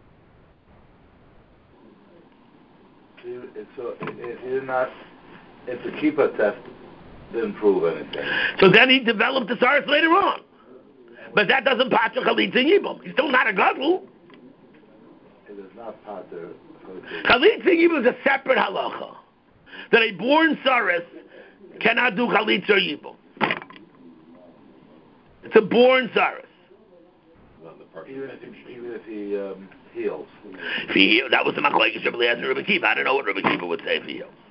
[SPEAKER 5] So if he did not, if the kippah test didn't prove anything.
[SPEAKER 1] So then he developed the saris later on. But that doesn't pass to Chalitza and Yibum. He's still not a gadol.
[SPEAKER 5] It is not pater.
[SPEAKER 1] Chalitza and Yibum is a separate halacha. That a born saris cannot do Chalitza or Yibum. It's a born saris.
[SPEAKER 5] Even if he, even if he um, heals.
[SPEAKER 1] If he heals, that was the machlokes Rabbi Eliezer and Rabbi Kiva. I don't know what Rabbi Kiva would say if he heals.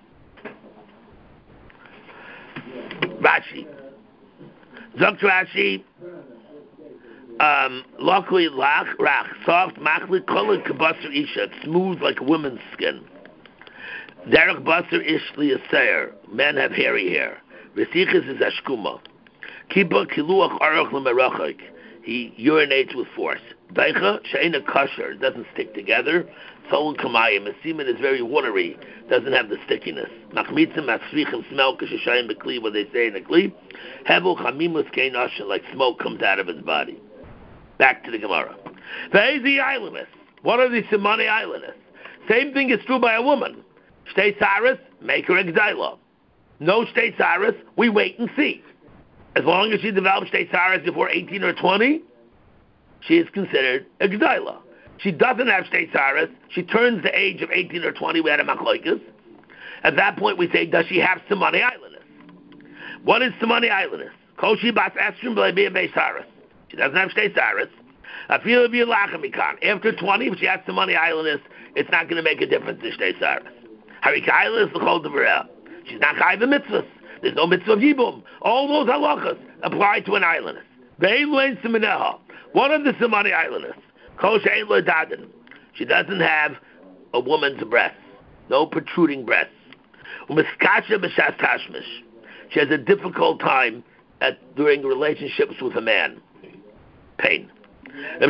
[SPEAKER 1] Rashi. Zok Rashi. Um, luckily, lach, rach, soft, machli, kolor, kabasar isha. It's smooth like a woman's skin. Derech basar ishli aseir. Men have hairy hair. Vesichas is ashkuma. Kiba kiluach aruch lemerachik. He urinates with force. Daicha she'ena kasher. Doesn't stick together. Tzol kamayim. His semen is very watery. Doesn't have the stickiness. Machmitzim asvichim smell kashashayim bekli. What they say in the kli. Hevel chamimus kein ashen. Like smoke comes out of his body. Back to the Gemara. Ve'ezi islandess. What are the simani islandess? Same thing is true by a woman. Shtei saris, make her exila. No shtei saris, we wait and see. As long as she develops shtei saris before eighteen or twenty, she is considered exila. She doesn't have shtei saris, she turns the age of eighteen or twenty, we had a machlokes. At that point we say, does she have simani islandess? What is simani islandess? Koshi bas estrim b'leibiyah bei saris. She doesn't have shtei saris. Afil b'yalachamikan. After twenty, if she has simani islandess, it's not going to make a difference to shtei saris. Harikayla is the chol d'verah. She's not chayiv mitzvahs. There's no mitzvah of Yibum. All those halachas apply to an islandess. One of the Simani Islanders, Kol She'ein Lo Daden, she doesn't have a woman's breasts, no protruding breasts. Umiskasha b'shas tashmish, she has a difficult time at during relationships with a man. Pain. Now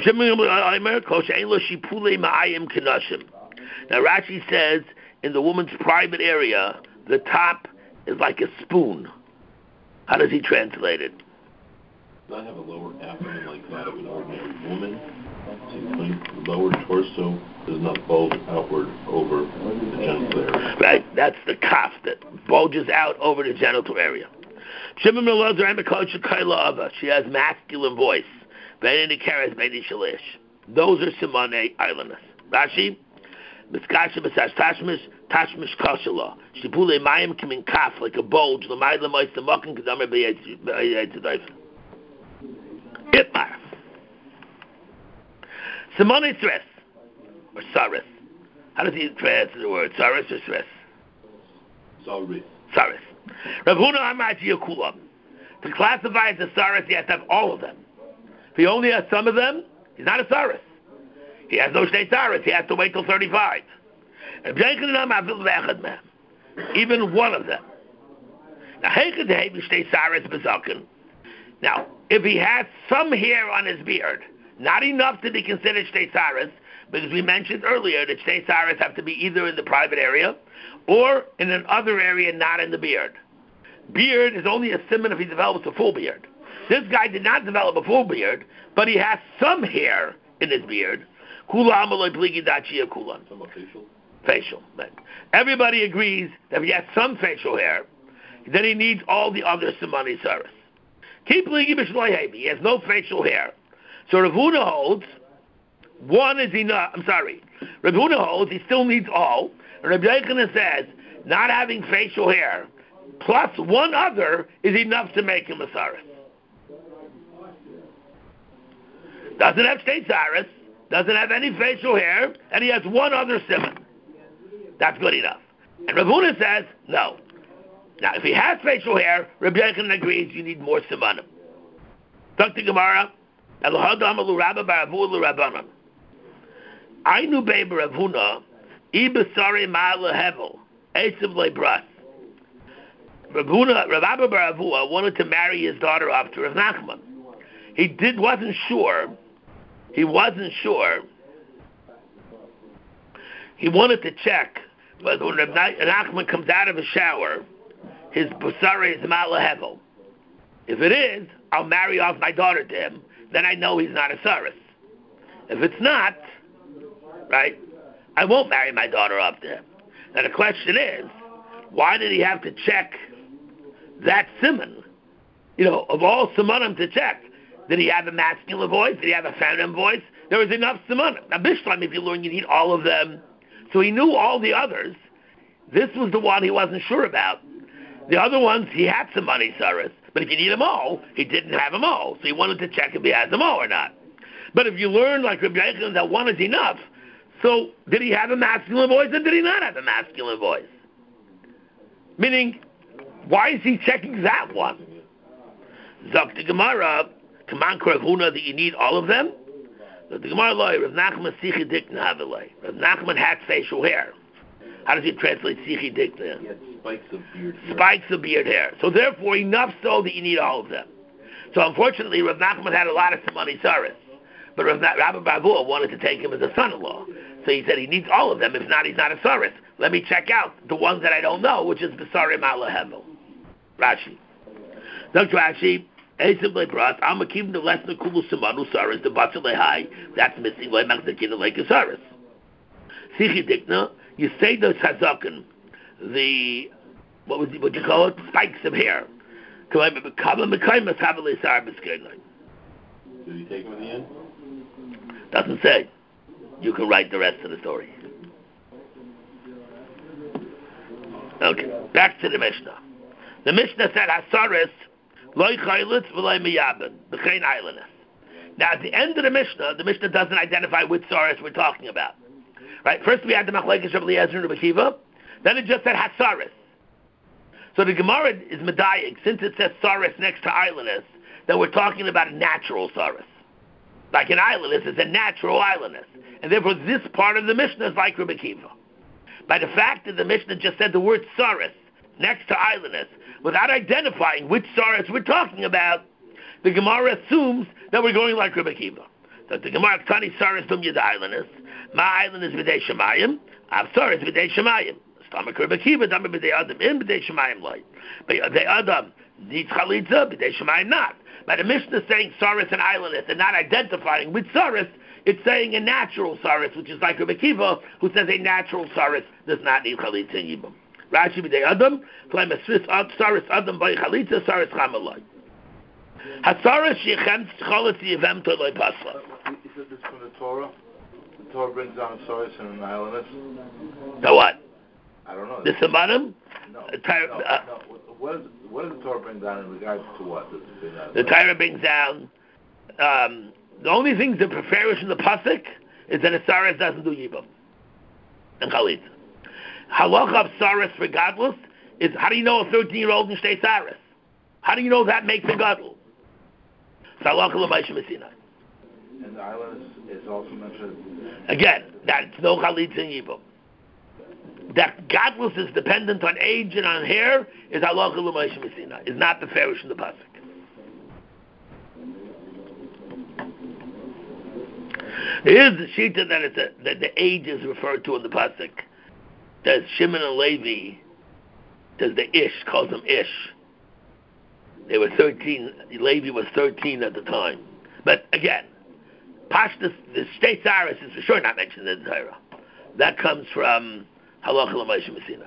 [SPEAKER 1] Rashi says in the woman's private area, the top is like a spoon. How does he translate it?
[SPEAKER 3] Not have a lower abdomen like that of an ordinary woman. The lower torso does not bulge outward over the genital area.
[SPEAKER 1] Right, that's the kaf that bulges out over the genital area. She has masculine voice. Those are Simone Islanders. Rashi, Miskasha B'sash Tashmish, Tashmish Koshala. Shipule Mayim Kimin Kaf, like a bulge, Lamai Lamois Samokin Kadamar B'yetzidaif. Itmar. Simone Thres, or Saris. How does he translate the word? Saris or Thres?
[SPEAKER 3] Saris.
[SPEAKER 1] Saris. Rav Huna Amar Kulam. To classify as a Saris, he has to have all of them. If he only has some of them, he's not a Saris. He has no Shnei Saris. He has to wait till thirty-five. Even one of them. Now, if he has some hair on his beard, not enough to be considered Shnei Saris, because we mentioned earlier that Shnei Saris have to be either in the private area or in another area not in the beard. Beard is only a simon if he develops a full beard. This guy did not develop a full beard, but he has some hair in his beard.
[SPEAKER 3] Facial.
[SPEAKER 1] Facial. Right. Everybody agrees that if he has some facial hair, then he needs all the other Simani Saris. Keep He has no facial hair. So Rav Huna holds, one is enough. I'm sorry. Rav Huna holds he still needs all. And Rabbi Yochanan says, not having facial hair plus one other is enough to make him a Saris. Doesn't have Shnei Saris, doesn't have any facial hair, and he has one other simon. That's good enough. And Rav Huna says, no. Now, if he has facial hair, Rabbi Yochanan agrees you need more simanim. Doctor Gemara, Elohadam Elu Rabba Baravu Elu Rabbanan. Ainu Beber Rav Huna, Ibasari Ma'ala Hevel, Esav Lebras. Rav Huna, Rav Abba Baravua wanted to marry his daughter off to Rav Nachman. He did wasn't sure. He wasn't sure. He wanted to check whether when Rav Nachman comes out of the shower, his basari is Ma'ala Hevel. If it is, I'll marry off my daughter to him. Then I know he's not a Saris. If it's not, right, I won't marry my daughter off to him. Now the question is, why did he have to check that simon? You know, of all simanim to check, did he have a masculine voice? Did he have a feminine voice? There was enough simanim. Now this time, if you learn, you need all of them. So he knew all the others. This was the one he wasn't sure about. The other ones, he had some money, Saris. But if you need them all, he didn't have them all. So he wanted to check if he has them all or not. But if you learn, like Rabbi Yochanan, that one is enough, so did he have a masculine voice or did he not have a masculine voice? Meaning, why is he checking that one? Zok the Gemara, Kaman Rav Huna, that you need all of them? The Gemara loy, Rav Nachman Sichi Dikna Havilay. Rav Nachman had facial hair. How does he translate Sichi Dikna?
[SPEAKER 3] He had spikes of beard hair.
[SPEAKER 1] Spikes of beard hair. So therefore, enough so that you need all of them. So unfortunately, Rav Nachman had a lot of Simani Saris. But Rav Rabbi Bavua wanted to take him as a son-in-law. So he said he needs all of them. If not, he's not a Saris. Let me check out the ones that I don't know, which is Basari Ma'ala Hevel. Rashi. Doctor Rashi, Esim Lebras, I'm a keeping the lesson of Kulu Simanu Saris, the Batzale High, that's missing, like Machzakin, like a Saris. Sichi Dikna, you say the Hazakan, the, what was what you call it? Spikes of hair.
[SPEAKER 3] Did he take him in the end?
[SPEAKER 1] Doesn't say. You can write the rest of the story. Okay, back to the Mishnah. The Mishnah said, Hasaris, loy chaylitz v'loy miyabin, b'chein islandus. Now, at the end of the Mishnah, the Mishnah doesn't identify which Saris we're talking about. Right? First we had the Machlekes Rabbi Eliezer and Rabbi Akiva. Then it just said Hasaris. So the Gemara is medayik, since it says Saris next to islandus, that we're talking about a natural Saris. like an islandess, is a natural islandess. And therefore this part of the Mishnah is like Rebbe Kiva. By the fact that the Mishnah just said the word Saris next to islandess, without identifying which Saris we're talking about, the Gemara assumes that we're going like Rebbe Kiva. So the Gemara, Tani Saris Dum Yad Islandess, Ma Islandess B'dei Shemayim, Av Saris B'dei Shemayim. Stomach Rebbe Kiva, Dama B'dei Adam, in B'dei Shemayim Lai. B'dei Adam needs Chalitza, B'dei Shemayim not. By the Mishnah saying Saris and islandess and not identifying which Saris, it's saying a natural Saris, which is like Rebbe Kiva, who says a natural Saris does not need Chalitza in Yibam. Rashi B'dei Adam, Klaim a Swiss Saris Adam by Chalitza, Saris Chamalai. Hasaris Shechem Chalitza Yivem Toloi Pasla.
[SPEAKER 5] Is this from the Torah? The Torah brings down a Saris and an islandess?
[SPEAKER 1] So what?
[SPEAKER 5] I don't know.
[SPEAKER 1] The Samanim?
[SPEAKER 5] No,
[SPEAKER 1] The Torah,
[SPEAKER 5] no,
[SPEAKER 1] uh,
[SPEAKER 5] no. What, is, what does the Torah bring down in regards to what?
[SPEAKER 1] The Torah brings down, um, the only things that prepare us in the Pasuk is that a Saris doesn't do Yibam and Chalitza. Halacha of Saris regardless is, how do you know a thirteen-year-old can stay Saris? How do you know that makes a gadol? Halacha l'maisha Messina.
[SPEAKER 5] And the island is, is also mentioned.
[SPEAKER 1] Again, that's no Chalitza and Yibam. That godless is dependent on age and on hair is halacha l'maisha Messina. Is not the farish in the pasuk. There is the shita that it's a, that the age is referred to in the pasuk. There's Shimon and Levi. There's the Ish, calls them Ish. They were thirteen. Levi was thirteen at the time. But again, Pashtus, the state Cyrus is for sure not mentioned in the Torah. That comes from Halacha l'Moshe Messina.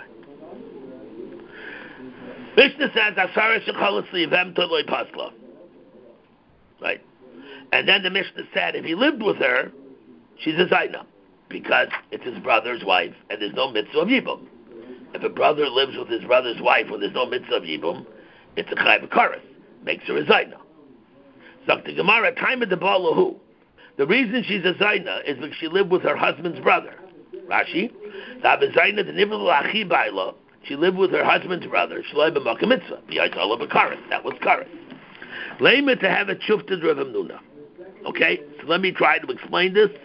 [SPEAKER 1] Mishnah says, "Asaris shechalas liyivem toloi pasla." Right, and then the Mishnah said, if he lived with her, she's a zayna, because it's his brother's wife, and there's no mitzvah of yibum. If a brother lives with his brother's wife, when there's no mitzvah of yibum, it's a chayv kares, makes her a zayna. Zakti Gemara, time of the balahu. The reason she's a zayna is because she lived with her husband's brother. Rashi, she lived with her husband's brother. That was kares. Lema to have a chufta Rav Hamnuna. Okay, so let me try to explain this.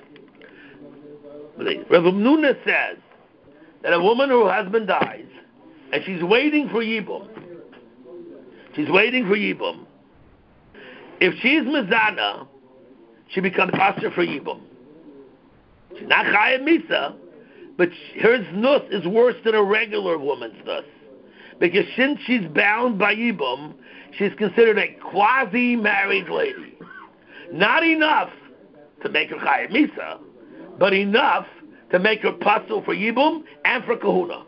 [SPEAKER 1] Rav Hamnuna says that a woman whose husband dies and she's waiting for yibum. She's waiting for yibum. If she's mezana, she becomes asher for yibum. She's not chayim misa, but her znus is worse than a regular woman's znus, because since she's bound by yibum, she's considered a quasi-married lady. Not enough to make her chayim misa, but enough to make her pasul for yibum and for kahuna.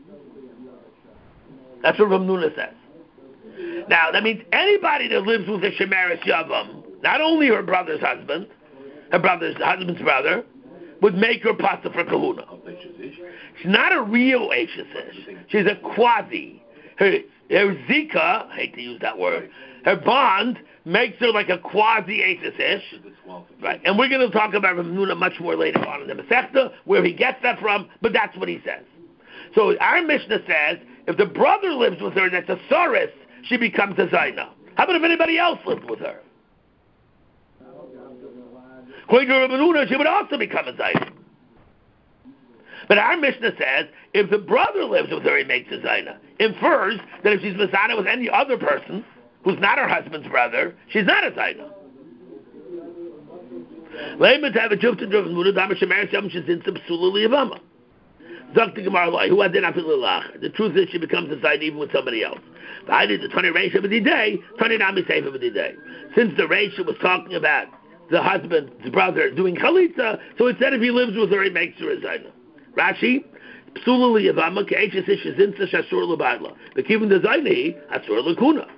[SPEAKER 1] That's what Rav Nuna says. Now, that means anybody that lives with a Shemeres Yavam, not only her brother's husband, her brother's husband's brother, would make her pasul for kahuna. She's not a real Eishes Ish. She's a quasi. Her, her zika, I hate to use that word, her bond makes her like a quasi Eishes Ish. Right, and we're going to talk about Rav Nuna much more later on in the Masechta, where he gets that from, but that's what he says. So our Mishnah says, if the brother lives with her, that's a Saris, she becomes a Zaina. How about if anybody else lived with her? According to Rav Nuna, she would also become a Zaina. But our Mishnah says, if the brother lives with her, he makes a Zaina. Infers that if she's Mazana with any other person, who's not her husband's brother, she's not a Zaina. The truth is she becomes a Zaina even with somebody else. I did the twenty Reisha of the day, twenty Nami Seif of the day. Since the Reisha was talking about the husband's brother doing Chalitza, so it said if he lives with her, he makes her a Zaina. Rashi, Psula liyavama ke'eches ish zinsa shasur l'badla. But even the Zaini, asur l'kuna.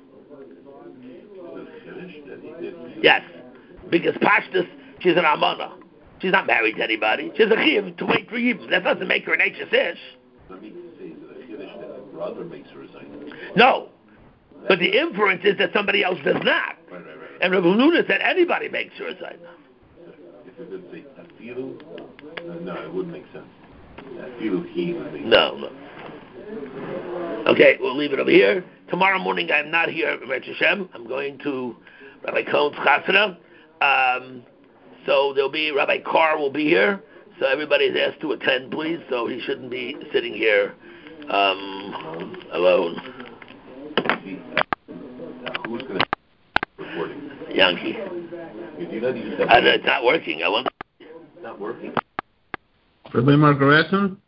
[SPEAKER 1] Yes, because Pashtus, she's an Amana. She's not married to anybody. She's a chiv to wait for Yibam. That doesn't make her an Eishes Ish.
[SPEAKER 3] Let me say that a chiddush that a brother makes her a Zaina.
[SPEAKER 1] No, but the inference is that somebody else does not.
[SPEAKER 3] Right, right, right.
[SPEAKER 1] And Rav Nuna said anybody makes her a Zaina.
[SPEAKER 3] If it would say afilu, uh, no, it wouldn't make sense. Afilu he would make sense.
[SPEAKER 1] No, no. Okay, we'll leave it over here. Tomorrow morning I'm not here at Rech Hashem. I'm going to Rabbi Cohen's Chasana. Um, So there'll be Rabbi Carr will be here. So everybody's asked to attend, please. So he shouldn't be sitting here um, alone.
[SPEAKER 3] Who's going to recording?
[SPEAKER 1] Yankee.
[SPEAKER 3] You know, you just have
[SPEAKER 1] I, it's not working. I want.
[SPEAKER 3] It's not working.
[SPEAKER 6] Rabbi Margareton?